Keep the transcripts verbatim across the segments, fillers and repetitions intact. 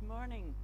Good morning,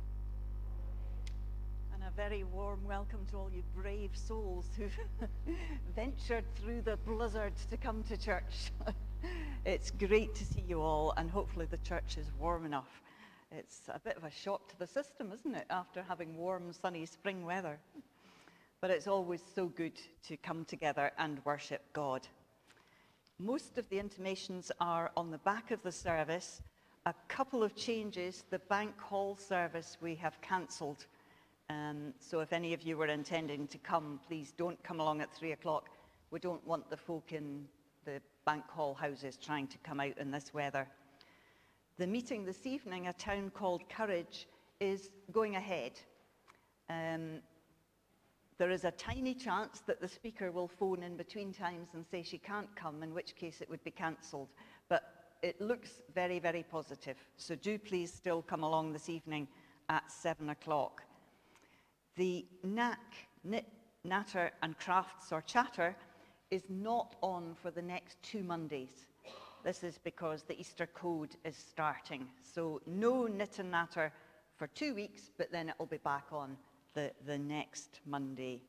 and a very warm welcome to all you brave souls who've ventured through the blizzard to come to church. It's great to see you all, and hopefully the church is warm enough. It's a bit of a shock to the system, isn't it, after having warm, sunny spring weather? But it's always so good to come together and worship God. Most of the intimations are on the back of the service. A couple of changes. The bank hall service we have cancelled. Um, so if any of you were intending to come, please don't come along at three o'clock. We don't want the folk in the bank hall houses trying to come out in this weather. The meeting this evening, a town called Courage, is going ahead. Um, there is a tiny chance that the speaker will phone in between times and say she can't come, in which case it would be cancelled. But it looks very, very positive. So do please still come along this evening at seven o'clock. The N A C, Knit, Natter and Crafts or Chatter, is not on for the next two Mondays. This is because the Easter Code is starting. So no Knit and Natter for two weeks, but then it'll be back on the, the next Monday.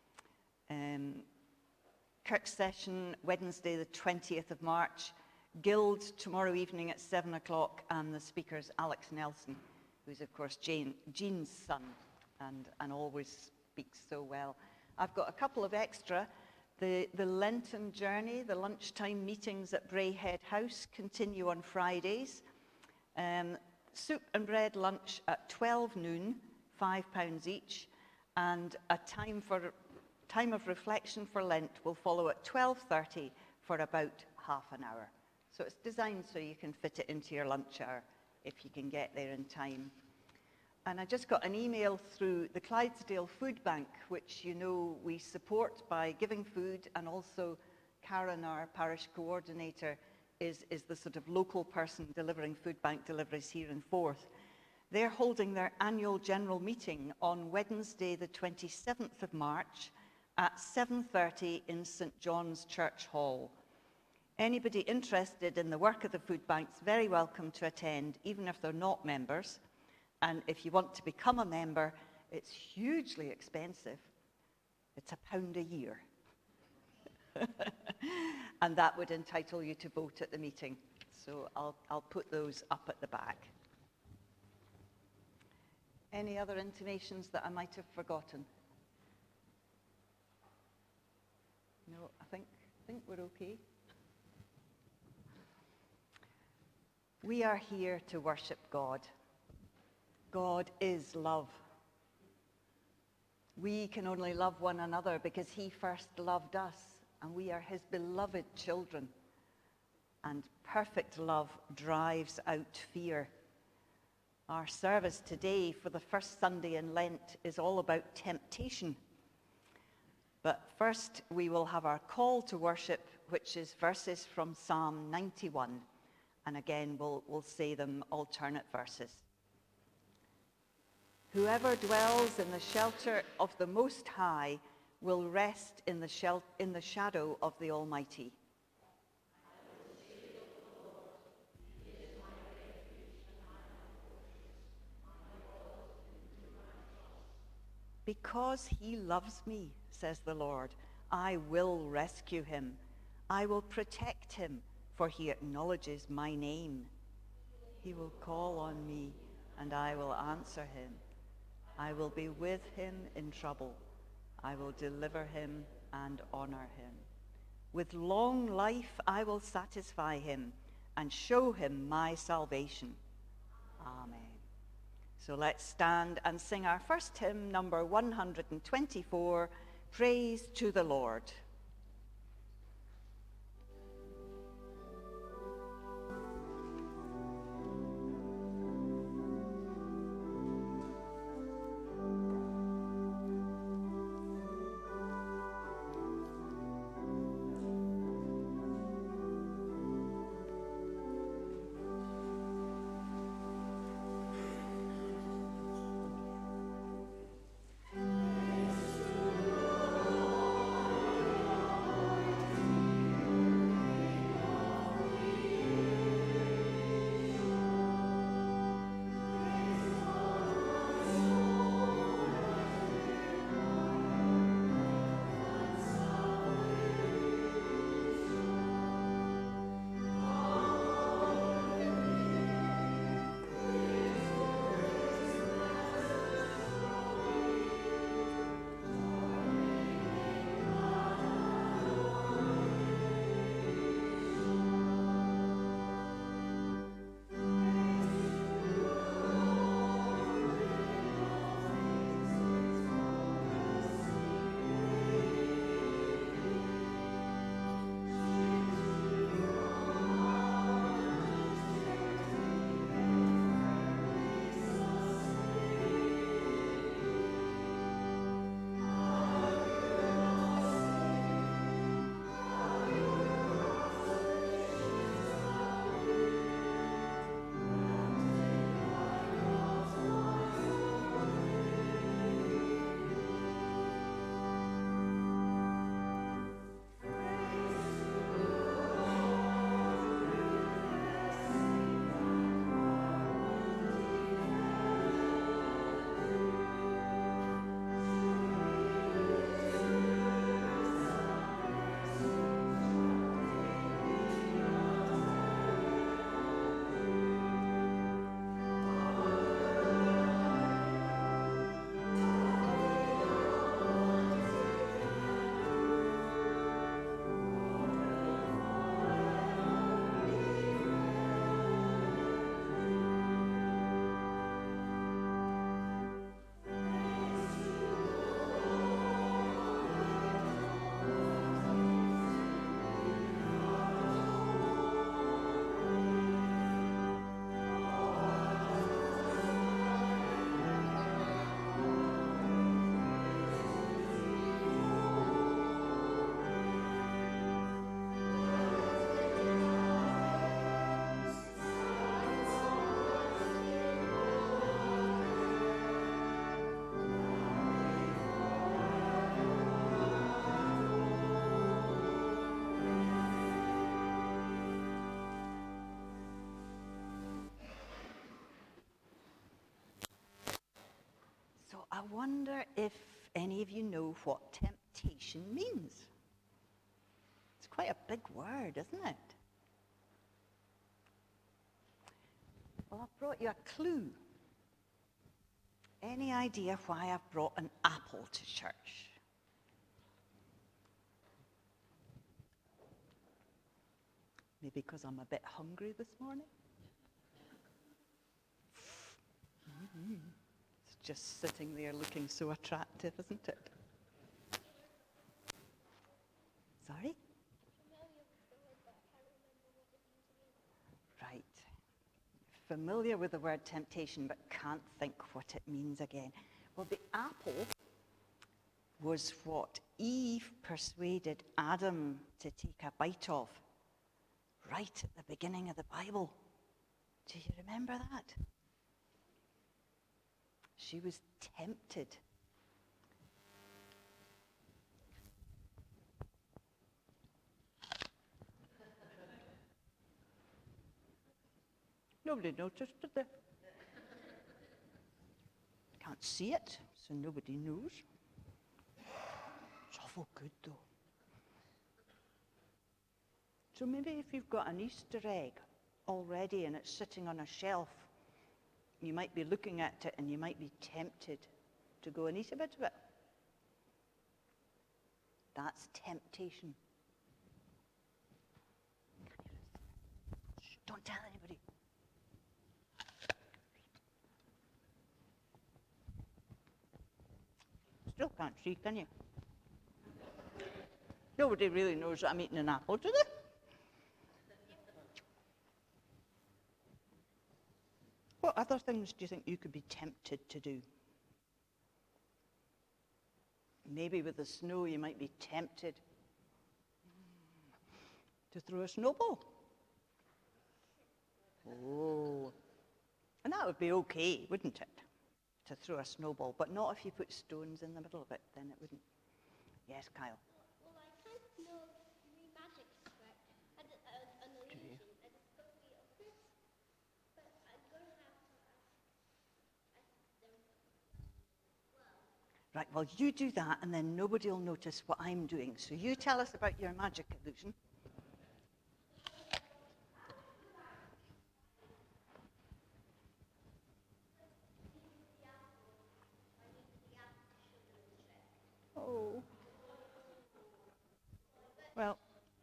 Um, Kirk session, Wednesday the twentieth of March. Guild tomorrow evening at seven o'clock, and the speaker's Alex Nelson, who's of course Jane, Jean's son, and, and always speaks so well. I've got a couple of extra. The, the Lenten journey, the lunchtime meetings at Brayhead House continue on Fridays. Um, soup and bread lunch at twelve noon, five pounds each, and a time, for, time of reflection for Lent will follow at twelve thirty for about half an hour. So it's designed so you can fit it into your lunch hour if you can get there in time. And I just got an email through the Clydesdale Food Bank, which you know we support by giving food, and also Karen, our parish coordinator, is, is the sort of local person delivering food bank deliveries here in Forth. They're holding their annual general meeting on Wednesday the twenty-seventh of March at seven thirty in St John's Church Hall. Anybody interested in the work of the food banks, very welcome to attend, even if they're not members. And if you want to become a member, it's hugely expensive. It's a pound a year. And that would entitle you to vote at the meeting. So I'll, I'll put those up at the back. Any other intimations that I might have forgotten? No, I think, I think we're okay. We are here to worship God. God is love. We can only love one another because he first loved us, and we are his beloved children. And perfect love drives out fear. Our service today for the first Sunday in Lent is all about temptation. But first we will have our call to worship, which is verses from Psalm ninety-one. And again, we'll, we'll say them alternate verses. Whoever dwells in the shelter of the Most High will rest in the, shel- in the shadow of the Almighty. Because he loves me, says the Lord, I will rescue him. I will protect him, for he acknowledges my name. He will call on me, and I will answer him. I will be with him in trouble. I will deliver him and honor him. With long life I will satisfy him and show him my salvation. Amen. So let's stand and sing our first hymn, number one hundred twenty-four, Praise to the Lord. wonder if any of you know what temptation means. It's quite a big word, isn't it? Well, I've brought you a clue. Any idea why I've brought an apple to church? Maybe because I'm a bit hungry this morning? Mm-hmm. It's just sitting there looking so attractive, isn't it? Sorry? Right. Familiar with the word temptation, but can't think what it means again. Well, the apple was what Eve persuaded Adam to take a bite of right at the beginning of the Bible. Do you remember that? She was tempted. Nobody noticed, did they? Can't see it, so nobody knows. It's awful good, though. So maybe if you've got an Easter egg already and it's sitting on a shelf, you might be looking at it and you might be tempted to go and eat a bit of it. That's temptation. Shh, don't tell anybody. Still can't see, can you? Nobody really knows that I'm eating an apple, do they? What other things do you think you could be tempted to do? Maybe with the snow you might be tempted to throw a snowball. Oh. And that would be okay, wouldn't it? To throw a snowball, but not if you put stones in the middle of it, then it wouldn't. Yes, Kyle? Well, I kind of know three magic tricks and uh, an illusion and a story of this, but I'm going to have to ask them well. Right, well, you do that, and then nobody will notice what I'm doing. So you tell us about your magic illusion. Oh. Well,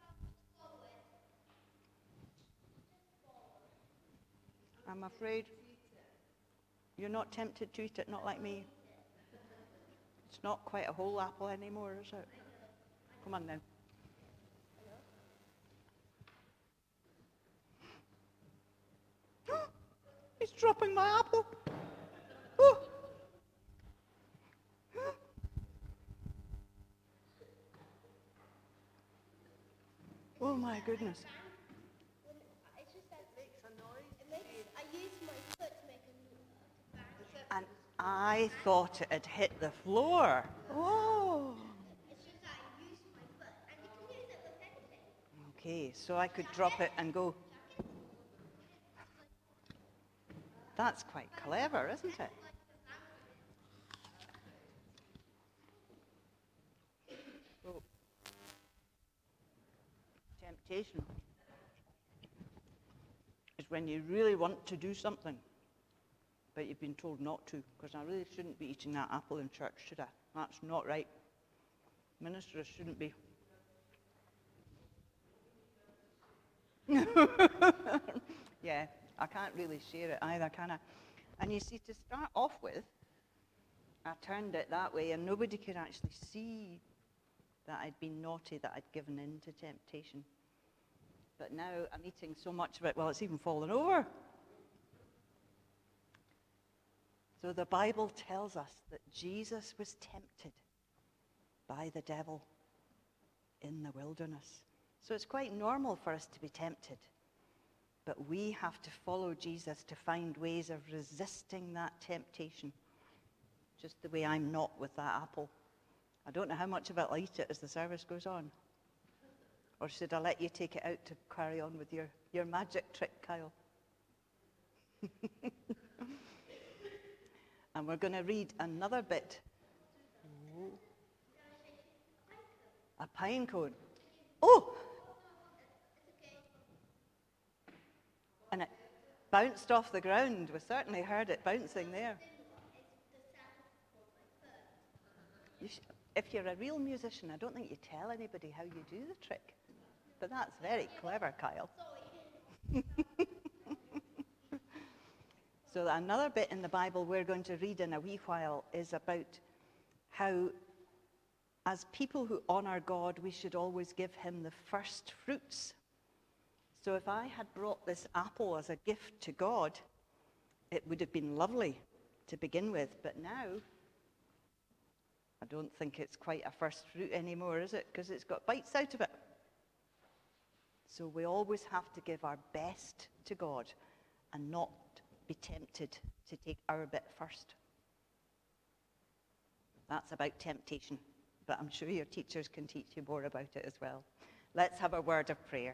I'm afraid you're not tempted to eat it, not like me. It's not quite a whole apple anymore, is it? Come on now. He's dropping my apple. Oh. Oh my goodness. It's just that it makes a noise. It makes, I use my foot to make a bang. And I thought it had hit the floor. Oh. It's just that I use my foot, and you can use it with anything. Okay, so I could drop it and go. That's quite clever, isn't it? So, temptation is when you really want to do something, but you've been told not to, because I really shouldn't be eating that apple in church, should I? That's not right. Ministers shouldn't be. Yeah, I can't really share it either, can I? And you see, to start off with, I turned it that way, and nobody could actually see that I'd been naughty, that I'd given in to temptation. But now I'm eating so much of it, well, it's even fallen over. So the Bible tells us that Jesus was tempted by the devil in the wilderness. So it's quite normal for us to be tempted. But we have to follow Jesus to find ways of resisting that temptation, just the way I'm not with that apple. I don't know how much of it I'll eat it as the service goes on. Or should I let you take it out to carry on with your, your magic trick, Kyle? And we're going to read another bit. A pine cone. Oh! And it bounced off the ground. We certainly heard it bouncing there. You sh- if you're a real musician, I don't think you tell anybody how you do the trick. But that's very clever, Kyle. So another bit in the Bible we're going to read in a wee while is about how, as people who honor God, we should always give him the first fruits. So if I had brought this apple as a gift to God, it would have been lovely to begin with. But now, I don't think it's quite a first fruit anymore, is it? Because it's got bites out of it. So we always have to give our best to God and not be tempted to take our bit first. That's about temptation, but I'm sure your teachers can teach you more about it as well. Let's have a word of prayer.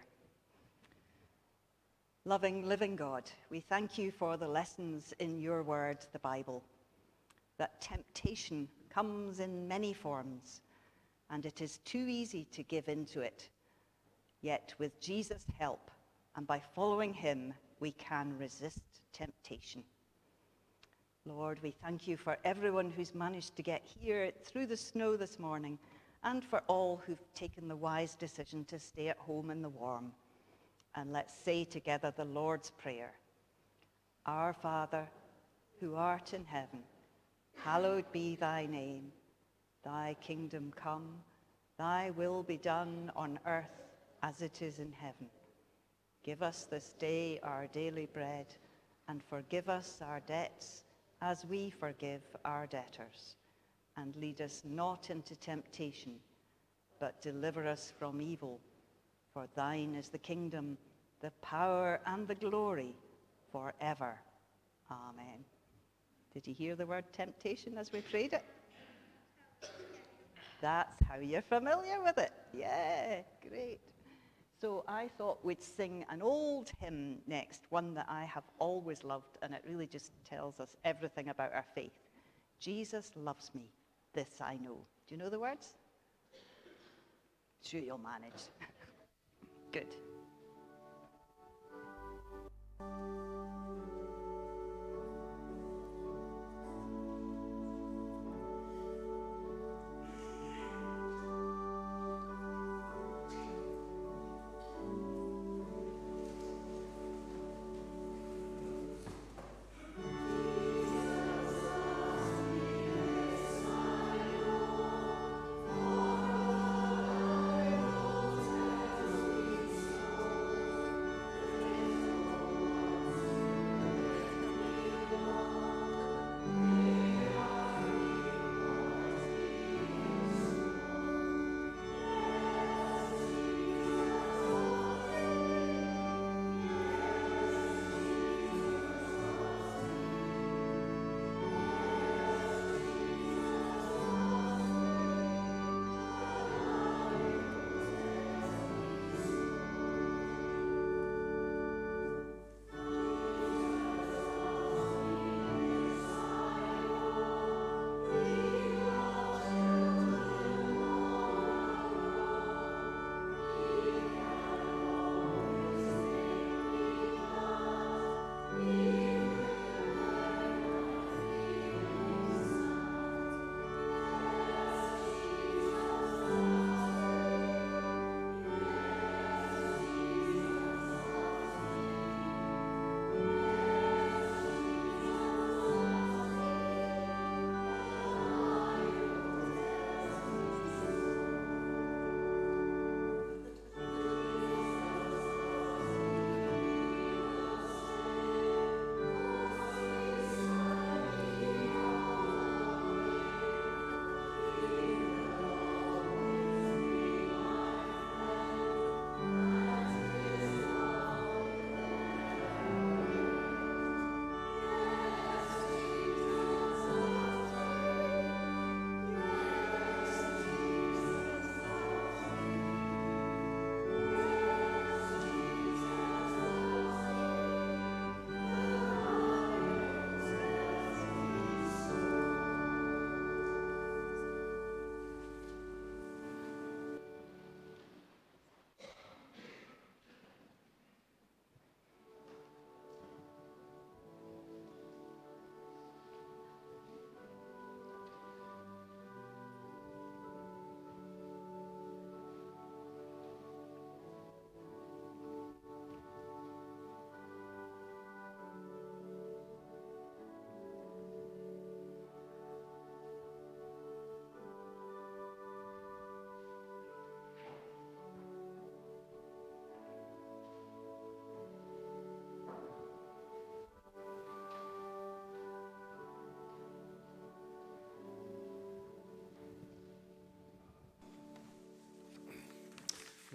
Loving, living God, we thank you for the lessons in your word, the Bible, that temptation comes in many forms, and it is too easy to give into it. Yet with Jesus' help and by following him, we can resist temptation. Lord, we thank you for everyone who's managed to get here through the snow this morning, and for all who've taken the wise decision to stay at home in the warm. And let's say together the Lord's Prayer. Our Father, who art in heaven, hallowed be thy name. Thy kingdom come, thy will be done on earth as it is in heaven. Give us this day our daily bread, and forgive us our debts as we forgive our debtors. And lead us not into temptation, but deliver us from evil. For thine is the kingdom, the power, and the glory forever. Amen. Did you hear the word temptation as we prayed it? That's how you're familiar with it. Yeah, great. So I thought we'd sing an old hymn next, one that I have always loved, and it really just tells us everything about our faith. Jesus loves me, this I know. Do you know the words? Sure you'll manage. Good.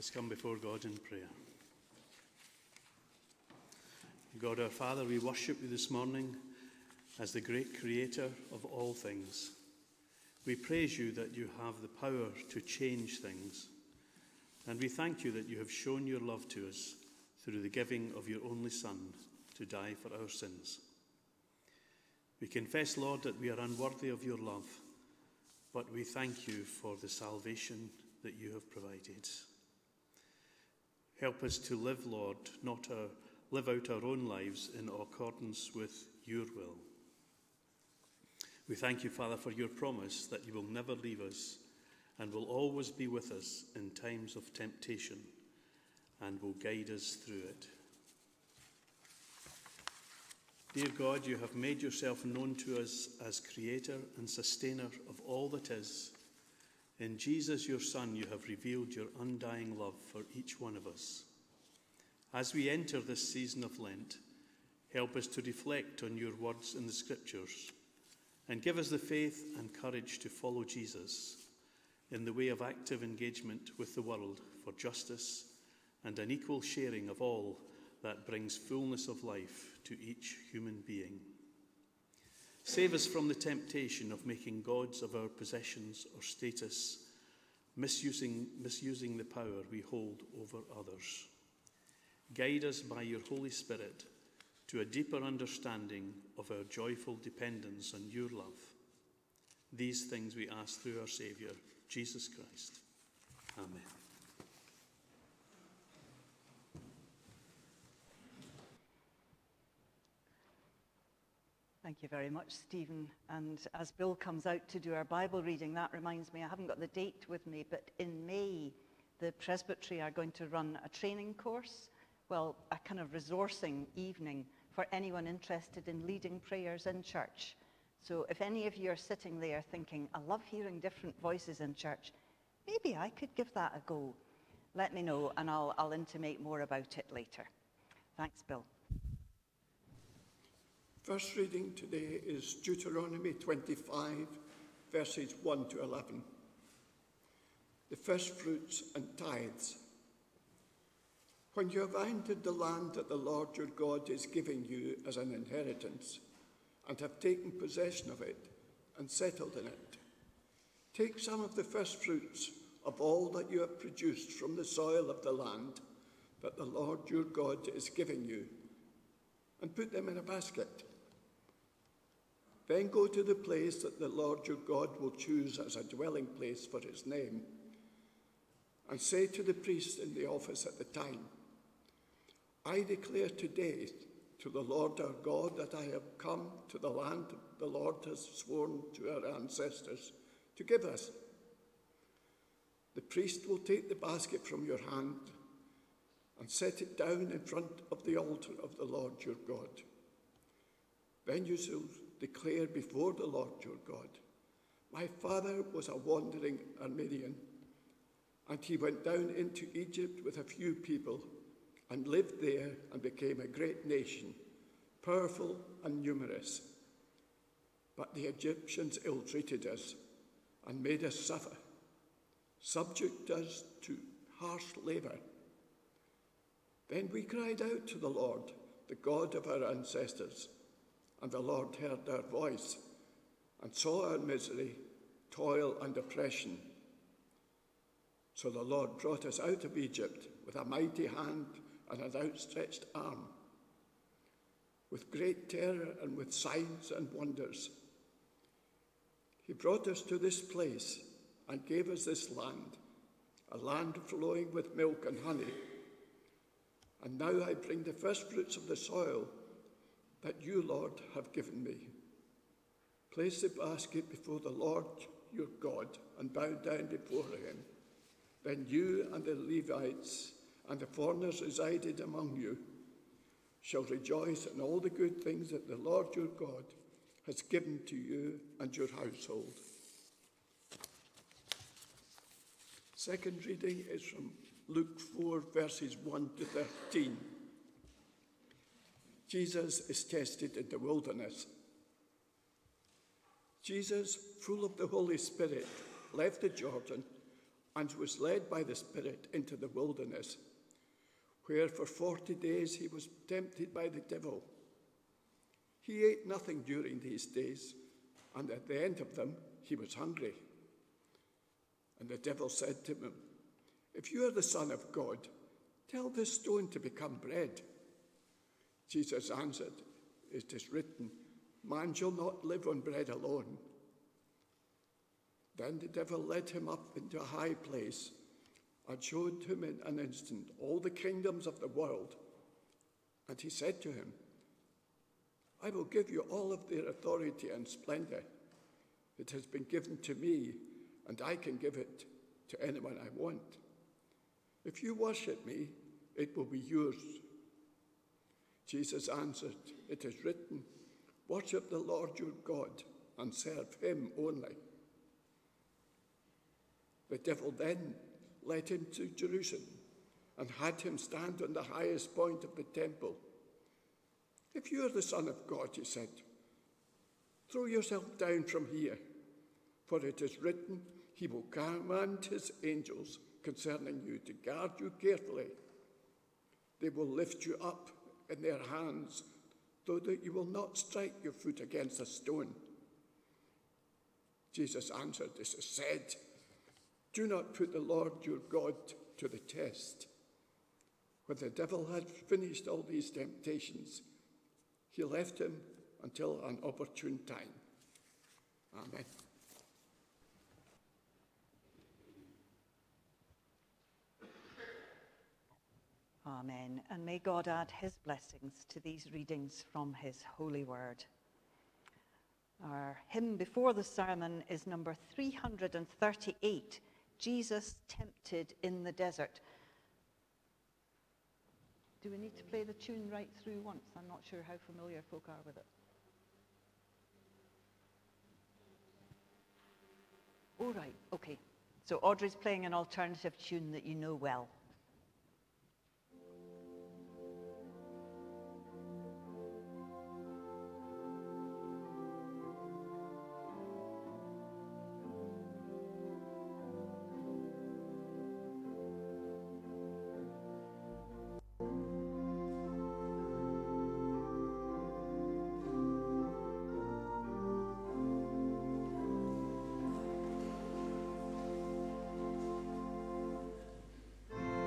Let's come before God in prayer. God our Father, we worship you this morning as the great creator of all things. We praise you that you have the power to change things. And we thank you that you have shown your love to us through the giving of your only Son to die for our sins. We confess, Lord, that we are unworthy of your love, but we thank you for the salvation that you have provided. Help us to live, Lord, not our, live out our own lives in accordance with your will. We thank you, Father, for your promise that you will never leave us and will always be with us in times of temptation and will guide us through it. Dear God, you have made yourself known to us as creator and sustainer of all that is. In Jesus, your Son, you have revealed your undying love for each one of us. As we enter this season of Lent, help us to reflect on your words in the Scriptures and give us the faith and courage to follow Jesus in the way of active engagement with the world for justice and an equal sharing of all that brings fullness of life to each human being. Save us from the temptation of making gods of our possessions or status, misusing, misusing the power we hold over others. Guide us by your Holy Spirit to a deeper understanding of our joyful dependence on your love. These things we ask through our Saviour, Jesus Christ. Amen. Thank you very much, Stephen. And as Bill comes out to do our Bible reading, that reminds me, I haven't got the date with me, but in May, the Presbytery are going to run a training course, well, a kind of resourcing evening for anyone interested in leading prayers in church. So if any of you are sitting there thinking, I love hearing different voices in church, maybe I could give that a go. Let me know, and I'll, I'll intimate more about it later. Thanks, Bill. First reading today is Deuteronomy twenty-five, verses one to eleven. The first fruits and tithes. When you have entered the land that the Lord your God is giving you as an inheritance, and have taken possession of it and settled in it, take some of the first fruits of all that you have produced from the soil of the land that the Lord your God is giving you, and put them in a basket. Then go to the place that the Lord your God will choose as a dwelling place for his name, and say to the priest in the office at the time, I declare today to the Lord our God that I have come to the land the Lord has sworn to our ancestors to give us. The priest will take the basket from your hand and set it down in front of the altar of the Lord your God. Then you shall declare before the Lord your God, my father was a wandering Armenian, and he went down into Egypt with a few people and lived there and became a great nation, powerful and numerous. But the Egyptians ill-treated us and made us suffer, subject us to harsh labor. Then we cried out to the Lord, the God of our ancestors, and the Lord heard our voice and saw our misery, toil and oppression. So the Lord brought us out of Egypt with a mighty hand and an outstretched arm, with great terror and with signs and wonders. He brought us to this place and gave us this land, a land flowing with milk and honey. And now I bring the first fruits of the soil that you, Lord, have given me. Place the basket before the Lord your God and bow down before him. Then you and the Levites and the foreigners resided among you shall rejoice in all the good things that the Lord your God has given to you and your household. Second reading is from Luke four, verses one to thirteen. Jesus is tested in the wilderness. Jesus, full of the Holy Spirit, left the Jordan and was led by the Spirit into the wilderness, where for forty days he was tempted by the devil. He ate nothing during these days, and at the end of them he was hungry. And the devil said to him, "If you are the Son of God, tell this stone to become bread." Jesus answered, "It is written, man shall not live on bread alone." Then the devil led him up into a high place and showed him in an instant all the kingdoms of the world. And he said to him, "I will give you all of their authority and splendor. It has been given to me, and I can give it to anyone I want. If you worship me, it will be yours." Jesus answered, "It is written, worship the Lord your God and serve him only." The devil then led him to Jerusalem and had him stand on the highest point of the temple. "If you are the Son of God," he said, "throw yourself down from here, for it is written, he will command his angels concerning you to guard you carefully. They will lift you up in their hands, so that you will not strike your foot against a stone." Jesus answered, "This is said, do not put the Lord your God to the test." When the devil had finished all these temptations, he left him until an opportune time. Amen. Amen. And may God add his blessings to these readings from his holy word. Our hymn before the sermon is number three hundred thirty-eight, Jesus Tempted in the Desert. Do we need to play the tune right through once? I'm not sure how familiar folk are with it. Oh, right, okay. So Audrey's playing an alternative tune that you know well. Thank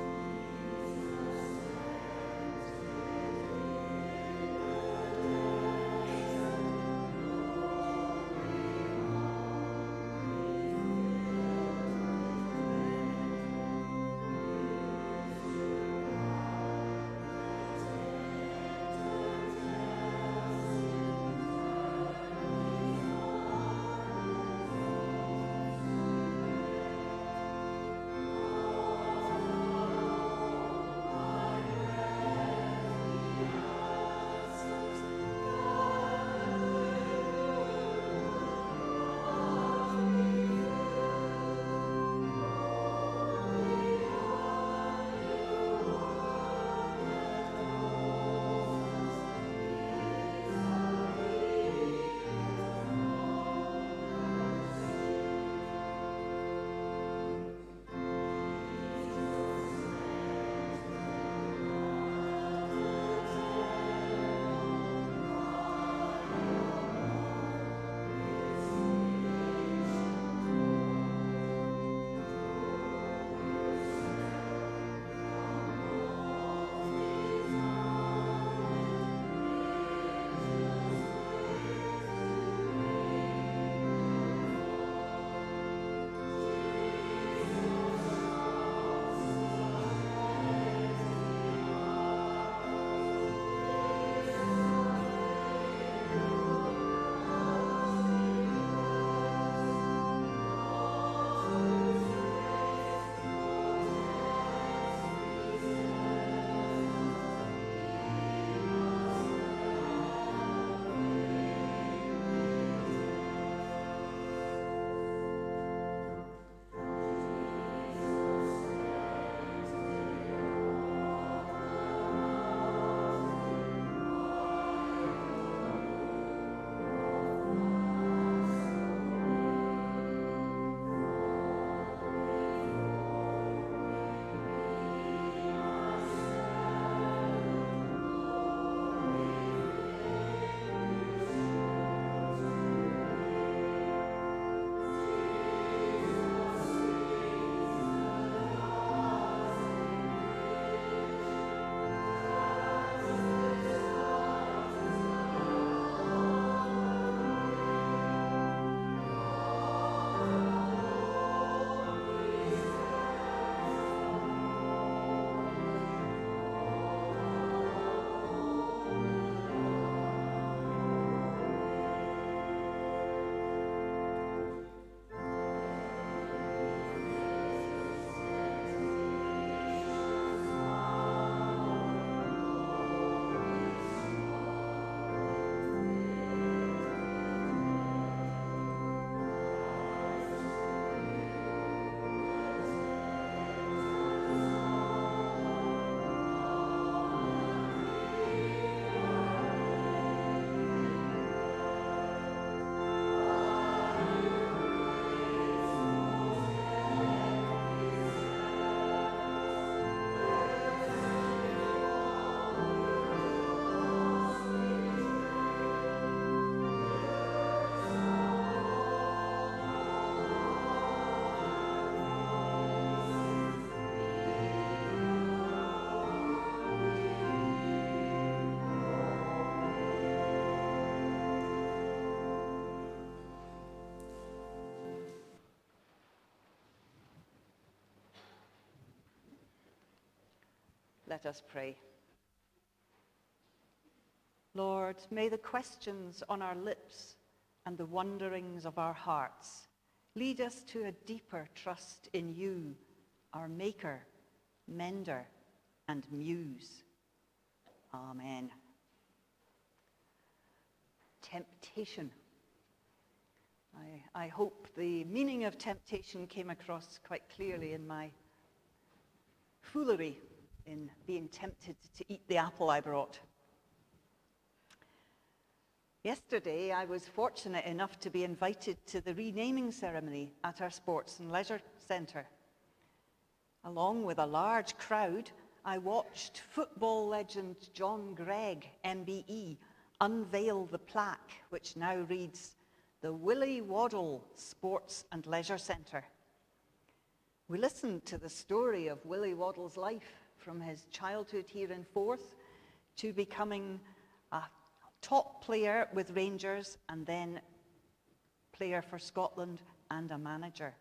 Let us pray. Lord, may the questions on our lips and the wonderings of our hearts lead us to a deeper trust in you, our Maker, Mender, and Muse. Amen. Temptation. I, I hope the meaning of temptation came across quite clearly in my foolery in being tempted to eat the apple I brought. Yesterday, I was fortunate enough to be invited to the renaming ceremony at our Sports and Leisure Centre. Along with a large crowd, I watched football legend John Gregg, M B E, unveil the plaque, which now reads, the Willie Waddle Sports and Leisure Centre. We listened to the story of Willie Waddle's life, from his childhood here in Forth to becoming a top player with Rangers and then player for Scotland and a manager.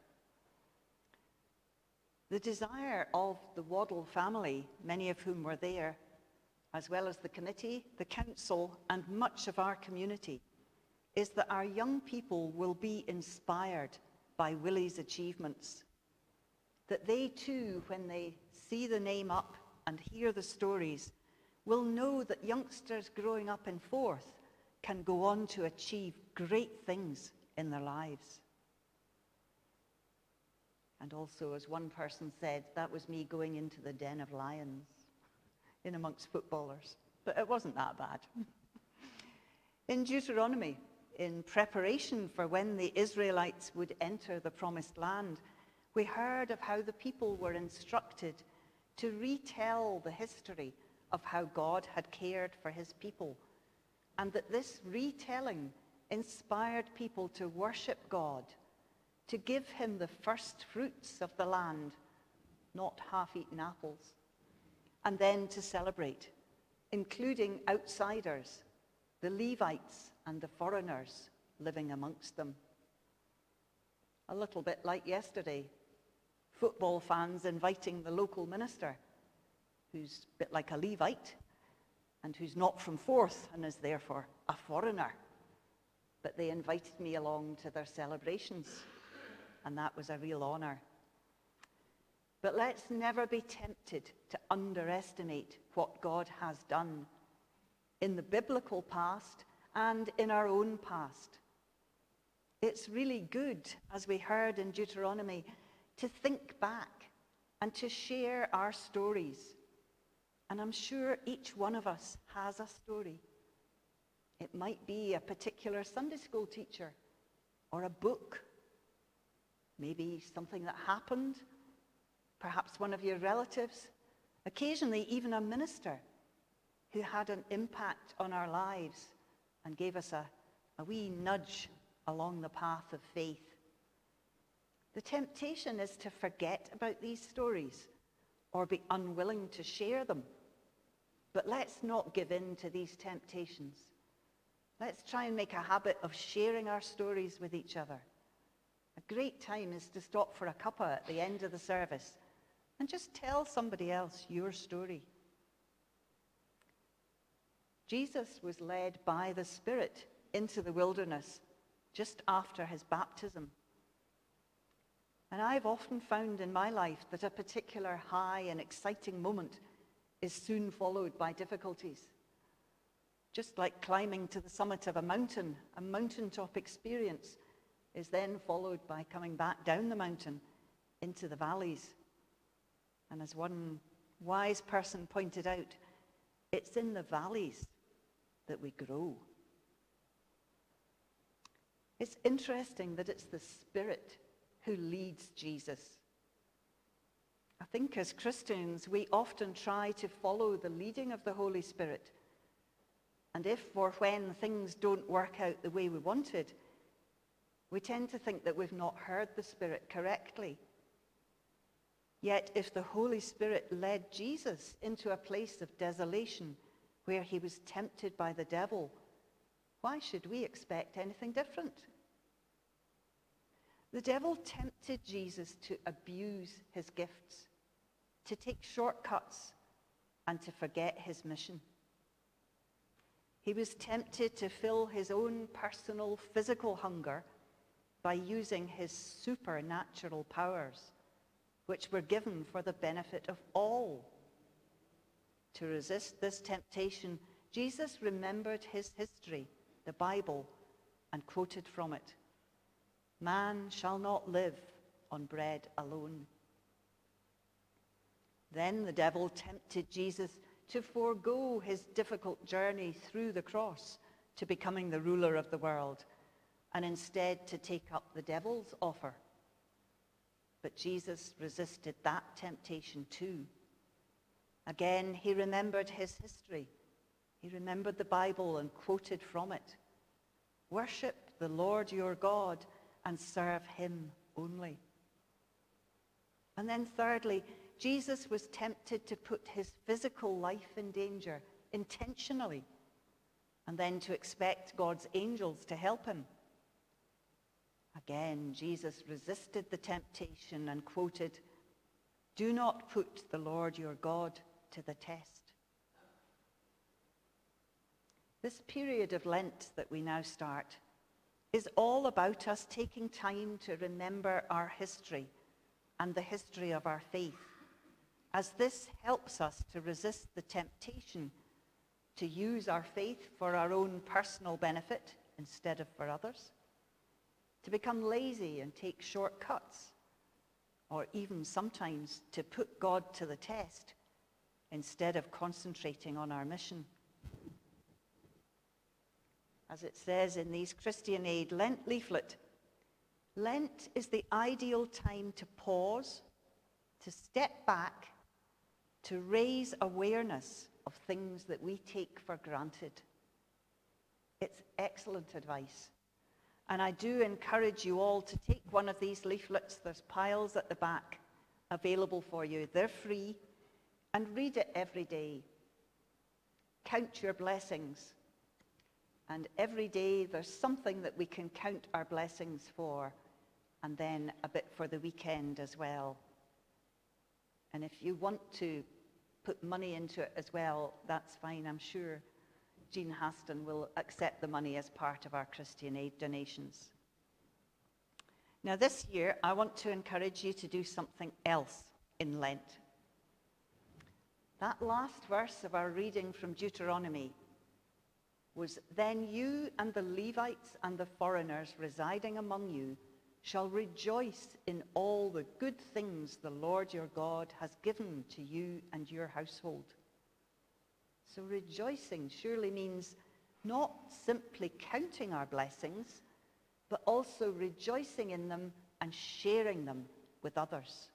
The desire of the Waddle family, many of whom were there, as well as the committee, the council, and much of our community, is that our young people will be inspired by Willie's achievements. That they too, when they see the name up and hear the stories, will know that youngsters growing up in Forth can go on to achieve great things in their lives. And also, as one person said, that was me going into the den of lions in amongst footballers. But it wasn't that bad. In Deuteronomy, in preparation for when the Israelites would enter the promised land, we heard of how the people were instructed to retell the history of how God had cared for his people, and that this retelling inspired people to worship God, to give him the first fruits of the land, not half-eaten apples, and then to celebrate, including outsiders, the Levites and the foreigners living amongst them. A little bit like yesterday, football fans inviting the local minister, who's a bit like a Levite and who's not from Forth and is therefore a foreigner. But they invited me along to their celebrations, and that was a real honor. But let's never be tempted to underestimate what God has done in the biblical past and in our own past. It's really good, as we heard in Deuteronomy, to think back and to share our stories. And I'm sure each one of us has a story. It might be a particular Sunday school teacher or a book, maybe something that happened, perhaps one of your relatives, occasionally even a minister who had an impact on our lives and gave us a, a wee nudge along the path of faith. The temptation is to forget about these stories or be unwilling to share them. But let's not give in to these temptations. Let's try and make a habit of sharing our stories with each other. A great time is to stop for a cuppa at the end of the service and just tell somebody else your story. Jesus was led by the Spirit into the wilderness just after his baptism. And I've often found in my life that a particular high and exciting moment is soon followed by difficulties. Just like climbing to the summit of a mountain, a mountaintop experience is then followed by coming back down the mountain into the valleys. And as one wise person pointed out, it's in the valleys that we grow. It's interesting that it's the Spirit who leads Jesus. I think as Christians, we often try to follow the leading of the Holy Spirit. And if or when things don't work out the way we wanted, we tend to think that we've not heard the Spirit correctly. Yet if the Holy Spirit led Jesus into a place of desolation where he was tempted by the devil, why should we expect anything different? The devil tempted Jesus to abuse his gifts, to take shortcuts, and to forget his mission. He was tempted to fill his own personal physical hunger by using his supernatural powers, which were given for the benefit of all. To resist this temptation, Jesus remembered his history, the Bible, and quoted from it. Man shall not live on bread alone. Then the devil tempted Jesus to forego his difficult journey through the cross to becoming the ruler of the world, and instead to take up the devil's offer. But Jesus resisted that temptation too. Again, he remembered his history. He remembered the Bible and quoted from it. Worship the Lord your God and serve him only. And then thirdly, Jesus was tempted to put his physical life in danger intentionally, and then to expect God's angels to help him. Again, Jesus resisted the temptation and quoted, "Do not put the Lord your God to the test." This period of Lent that we now start is all about us taking time to remember our history and the history of our faith, as this helps us to resist the temptation to use our faith for our own personal benefit instead of for others, to become lazy and take shortcuts, or even sometimes to put God to the test instead of concentrating on our mission. As it says in these Christian Aid Lent leaflet, Lent is the ideal time to pause, to step back, to raise awareness of things that we take for granted. It's excellent advice. And I do encourage you all to take one of these leaflets. There's piles at the back available for you. They're free. And read it every day. Count your blessings. And every day there's something that we can count our blessings for, and then a bit for the weekend as well. And if you want to put money into it as well, that's fine. I'm sure Jean Haston will accept the money as part of our Christian Aid donations. Now this year, I want to encourage you to do something else in Lent. That last verse of our reading from Deuteronomy was, "Then you and the Levites and the foreigners residing among you shall rejoice in all the good things the Lord your God has given to you and your household." So rejoicing surely means not simply counting our blessings, but also rejoicing in them and sharing them with others.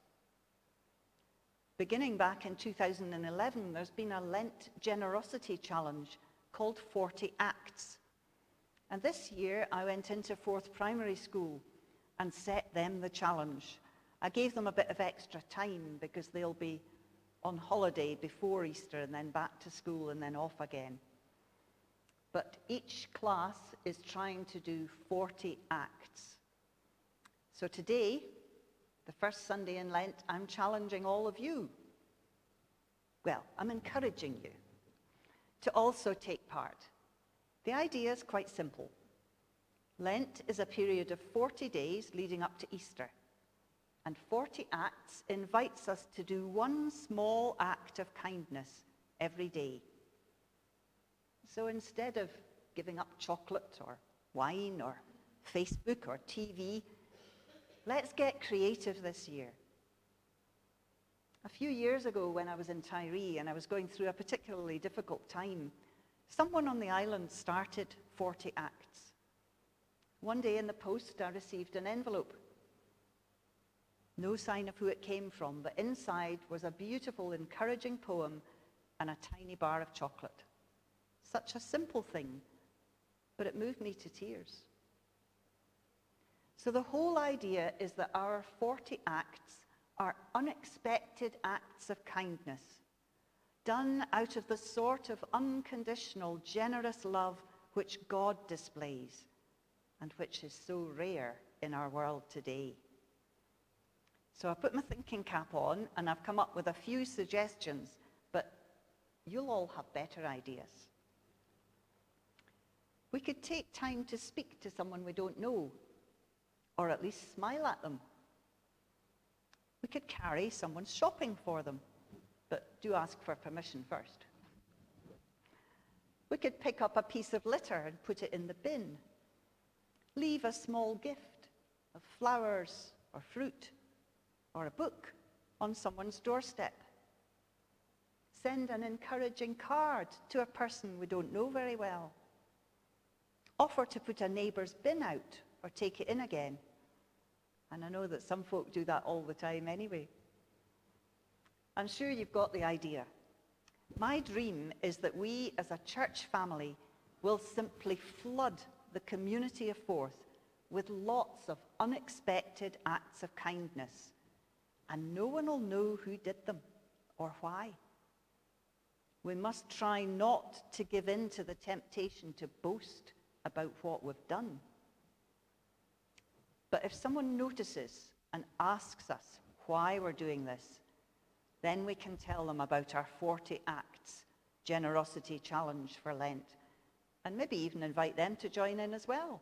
Beginning back in two thousand eleven, there's been a Lent generosity challenge called forty Acts. And this year I went into Fourth Primary School and set them the challenge. I gave them a bit of extra time because they'll be on holiday before Easter and then back to school and then off again. But each class is trying to do forty acts. So today, the first Sunday in Lent, I'm challenging all of you. Well, I'm encouraging you to also take part. The idea is quite simple. Lent is a period of forty days leading up to Easter. And forty Acts invites us to do one small act of kindness every day. So instead of giving up chocolate or wine or Facebook or T V, let's get creative this year. A few years ago when I was in Tyree and I was going through a particularly difficult time, someone on the island started forty Acts. One day in the post I received an envelope. No sign of who it came from, but inside was a beautiful, encouraging poem and a tiny bar of chocolate. Such a simple thing, but it moved me to tears. So the whole idea is that our forty acts are unexpected acts of kindness, done out of the sort of unconditional, generous love which God displays and which is so rare in our world today. So I put my thinking cap on and I've come up with a few suggestions, but you'll all have better ideas. We could take time to speak to someone we don't know, or at least smile at them. We could carry someone shopping for them, but do ask for permission first. We could pick up a piece of litter and put it in the bin. Leave a small gift of flowers or fruit or a book on someone's doorstep. Send an encouraging card to a person we don't know very well. Offer to put a neighbour's bin out or take it in again. And I know that some folk do that all the time anyway. I'm sure you've got the idea. My dream is that we as a church family will simply flood the community of Forth with lots of unexpected acts of kindness, and no one will know who did them or why. We must try not to give in to the temptation to boast about what we've done. But if someone notices and asks us why we're doing this, then we can tell them about our forty Acts generosity challenge for Lent, and maybe even invite them to join in as well.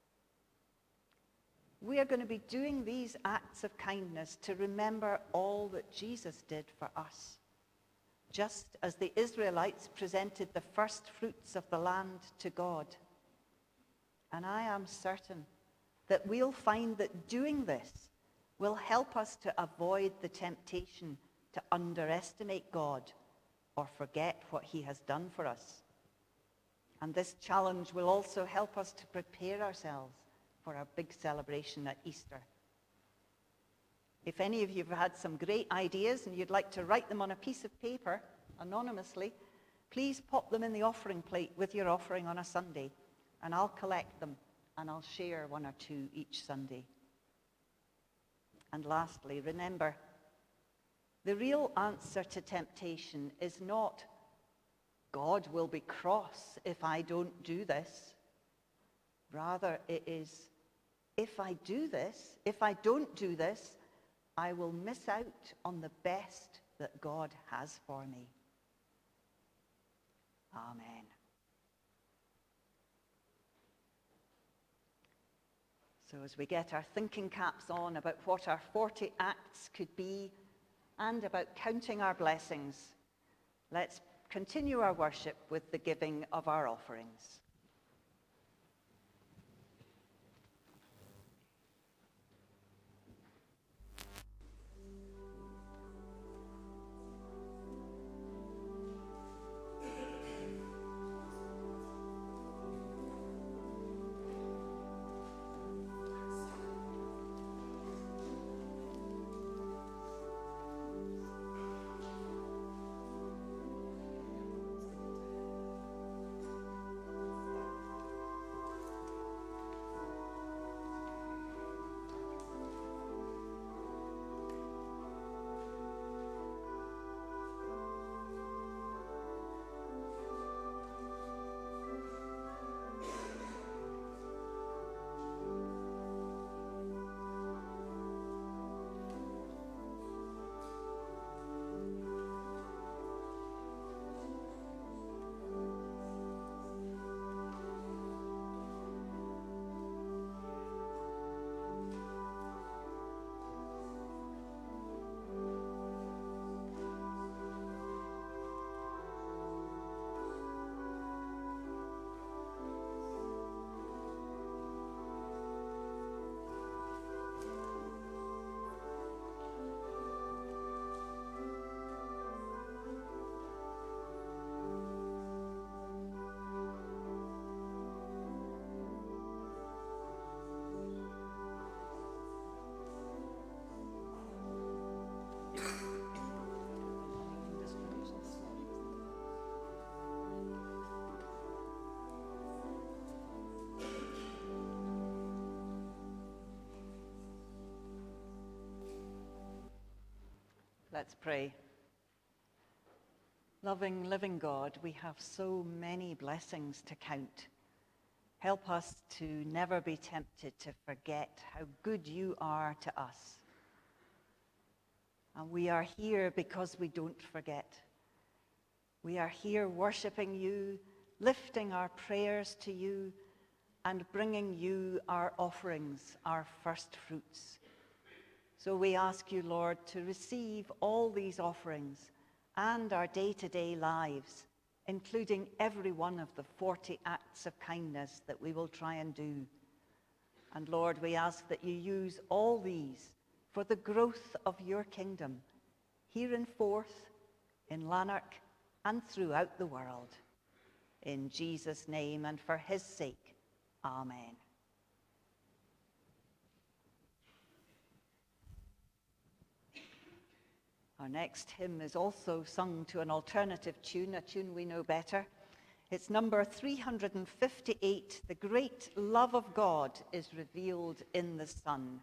We are going to be doing these acts of kindness to remember all that Jesus did for us. Just as the Israelites presented the first fruits of the land to God. And I am certain that we'll find that doing this will help us to avoid the temptation to underestimate God or forget what he has done for us. And this challenge will also help us to prepare ourselves for our big celebration at Easter. If any of you have had some great ideas and you'd like to write them on a piece of paper anonymously, please pop them in the offering plate with your offering on a Sunday, and I'll collect them and I'll share one or two each Sunday. And lastly, remember, the real answer to temptation is not, God will be cross if I don't do this. Rather, it is, if I do this, if I don't do this, I will miss out on the best that God has for me. Amen. So as we get our thinking caps on about what our forty acts could be and about counting our blessings, let's continue our worship with the giving of our offerings. Let's pray. Loving, living God, we have so many blessings to count. Help us to never be tempted to forget how good you are to us. And we are here because we don't forget. We are here worshiping you, lifting our prayers to you, and bringing you our offerings, our first fruits. So we ask you, Lord, to receive all these offerings and our day-to-day lives, including every one of the forty acts of kindness that we will try and do. And Lord, we ask that you use all these for the growth of your kingdom here in Forth, in Lanark, and throughout the world. In Jesus' name and for his sake, amen. Our next hymn is also sung to an alternative tune, a tune we know better. It's number three hundred fifty-eight, The Great Love of God is Revealed in the Son.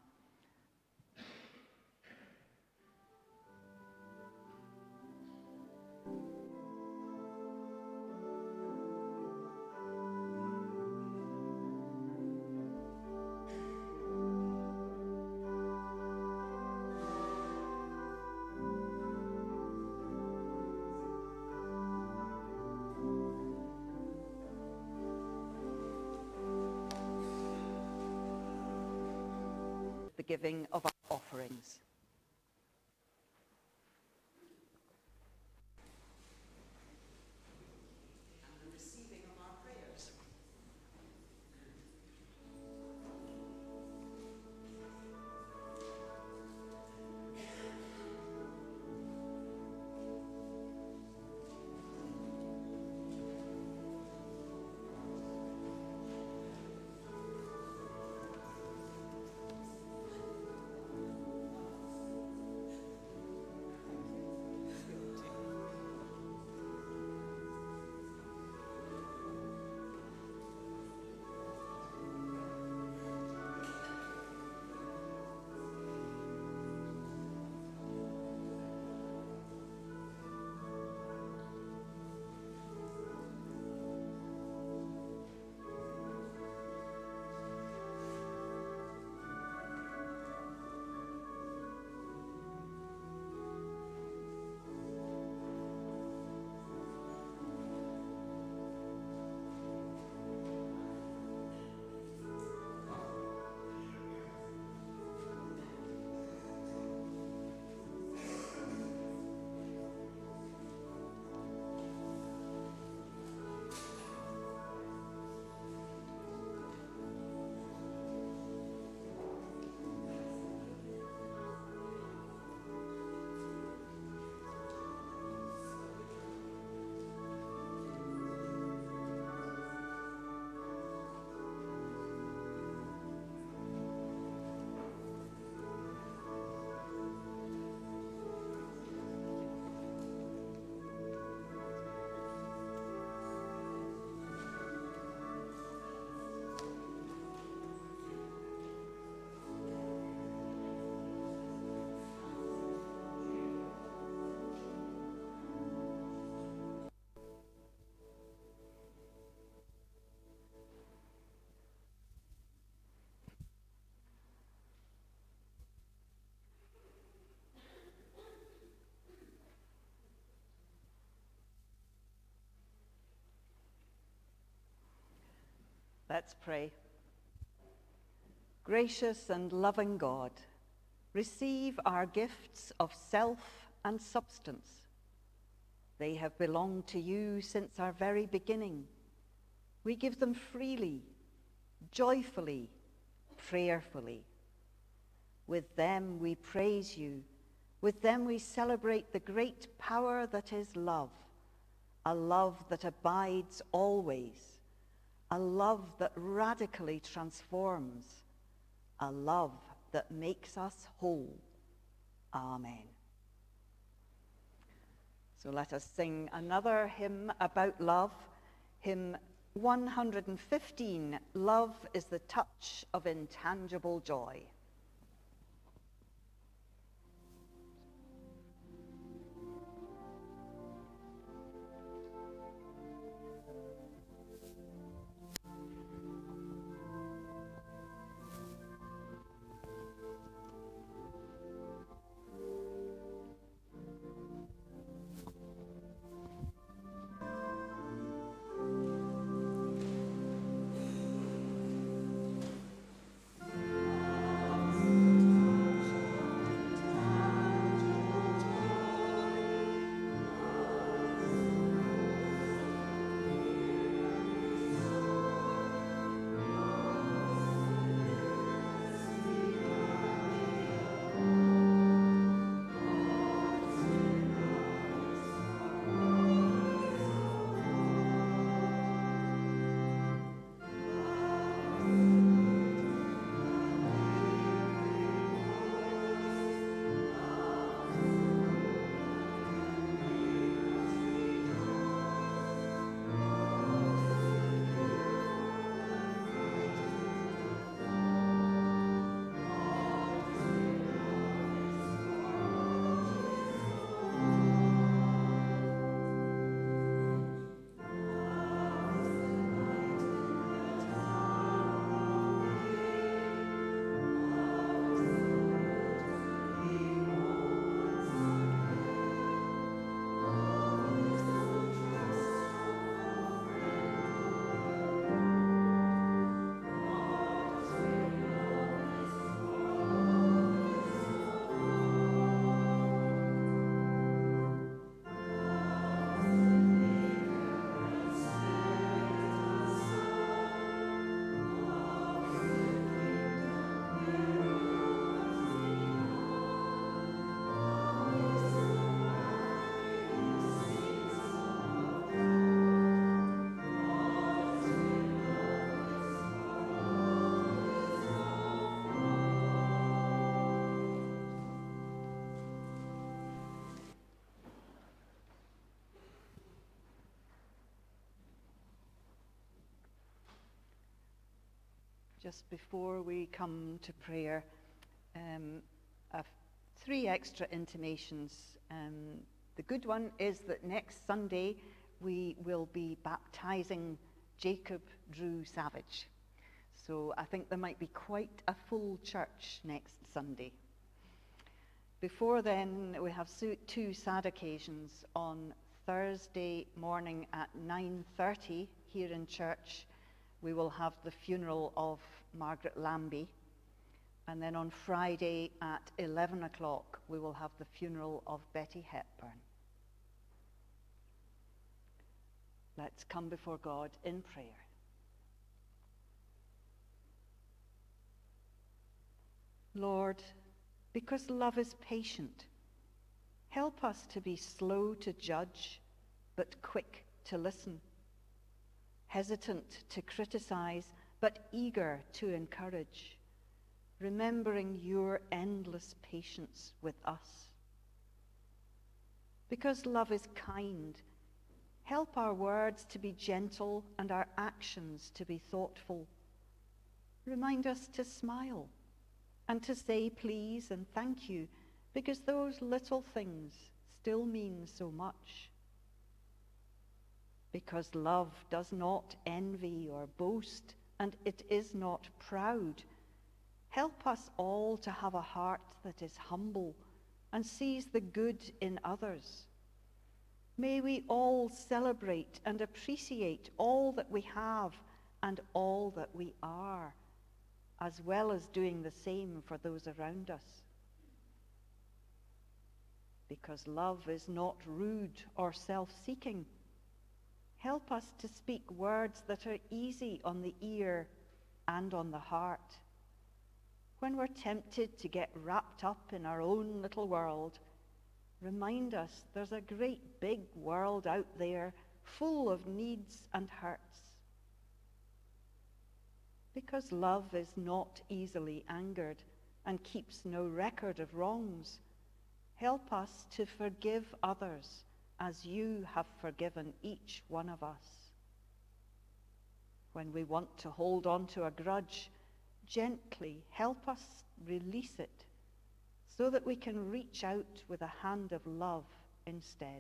The giving of our offerings. And the receiving of our prayers. Let's pray. Gracious and loving God, receive our gifts of self and substance. They have belonged to you since our very beginning. We give them freely, joyfully, prayerfully. With them we praise you. With them we celebrate the great power that is love, a love that abides always, a love that radically transforms, a love that makes us whole. Amen. So let us sing another hymn about love, hymn one hundred fifteen, Love is the Touch of Intangible Joy. just before we come to prayer, um, uh, three extra intimations. Um, the good one is that next Sunday we will be baptizing Jacob Drew Savage. So I think there might be quite a full church next Sunday. Before then, we have two sad occasions. On Thursday morning at nine thirty here in church, we will have the funeral of Margaret Lambie. And then on Friday at eleven o'clock, we will have the funeral of Betty Hepburn. Let's come before God in prayer. Lord, because love is patient, help us to be slow to judge, but quick to listen, hesitant to criticize, but eager to encourage, remembering your endless patience with us. Because love is kind, help our words to be gentle and our actions to be thoughtful. Remind us to smile and to say please and thank you, because those little things still mean so much. Because love does not envy or boast, and it is not proud, help us all to have a heart that is humble and sees the good in others. May we all celebrate and appreciate all that we have and all that we are, as well as doing the same for those around us. Because love is not rude or self-seeking, help us to speak words that are easy on the ear and on the heart. When we're tempted to get wrapped up in our own little world, remind us there's a great big world out there full of needs and hurts. Because love is not easily angered and keeps no record of wrongs, help us to forgive others as you have forgiven each one of us. When we want to hold on to a grudge, gently help us release it so that we can reach out with a hand of love instead.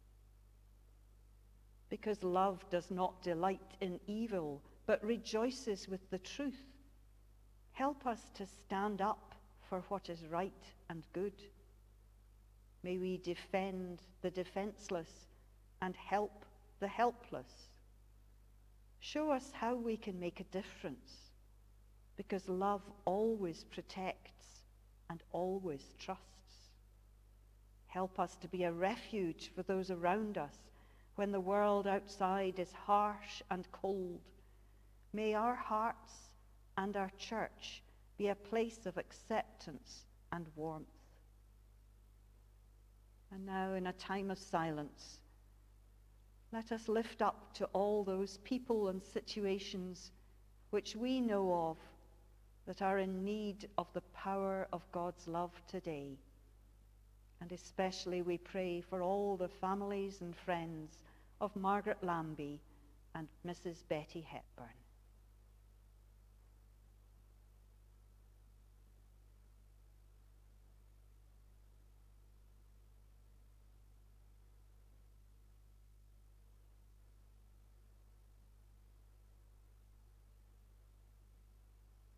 Because love does not delight in evil, but rejoices with the truth, help us to stand up for what is right and good. May we defend the defenseless and help the helpless. Show us how we can make a difference, because love always protects and always trusts. Help us to be a refuge for those around us when the world outside is harsh and cold. May our hearts and our church be a place of acceptance and warmth. And now, in a time of silence, let us lift up to all those people and situations which we know of that are in need of the power of God's love today. And especially we pray for all the families and friends of Margaret Lambie and Missus Betty Hepburn.